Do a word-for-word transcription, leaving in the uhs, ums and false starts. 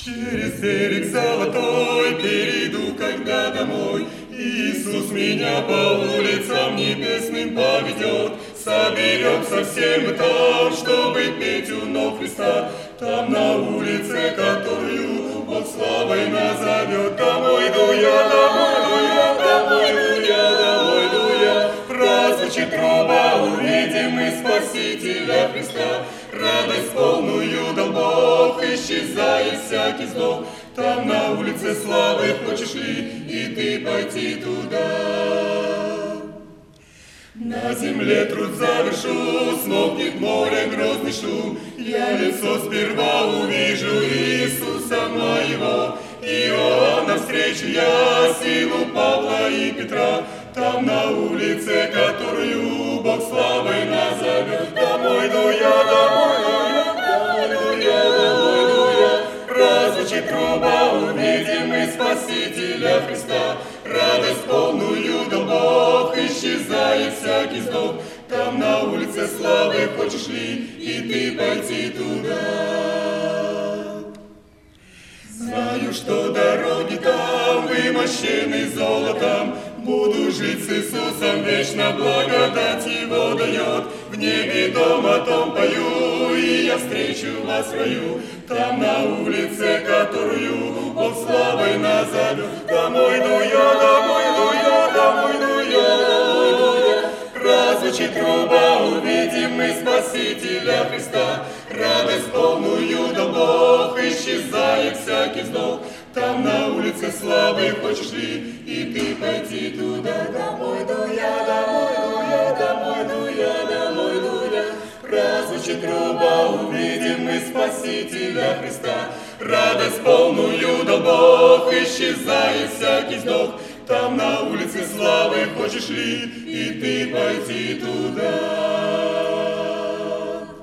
Через берег золотой перейду, когда домой. Иисус меня по улицам небесным поведет. Соберемся все мы там, чтобы петь у ног Христа. Там на улице, которую Бог славой назовет. Домой иду я, домой иду я, домой иду я, домой иду я. Прозвучит труба, увидим мы Спасителя Христа. Радость полную дал Бог, исчезает всякий вздох. Там на улице славы хочешь ли и ты пойти туда? На земле труд завершу, смолкнет море грозный шум. Я лицо сперва увижу Иисуса моего. Иоанна встречу я, силу Павла и Петра. Там на улице, которую Бог славой назовет. Домой иду я, домой иду я, домой иду я, домой иду я. Прозвучит труба, увидим мы Спасителя Христа. Радость полную дал Бог, исчезает всякий вздох. Там на улице славы хочешь ли и ты пойти туда? Знаю, что дороги там вымощены золотом. Буду жить с Иисусом вечно, благодать Его дает. В небе дом о том пою, и я встречу вас в раю. Там на улице, которую Бог славой назовет. Домой иду я, домой иду я, домой иду я, домой иду я. Прозвучит труба, увидим мы Спасителя Христа. Радость полную дал Бог, исчезает всякий вздох. Там на улице славы хочешь ли и ты пойти туда? Домой иду я, домой иду я, домой иду я, домой иду я. Прозвучит труба, увидим мы Спасителя Христа. Радость полную дал Бог, исчезает всякий вздох. Там на улице славы хочешь ли и ты пойти туда?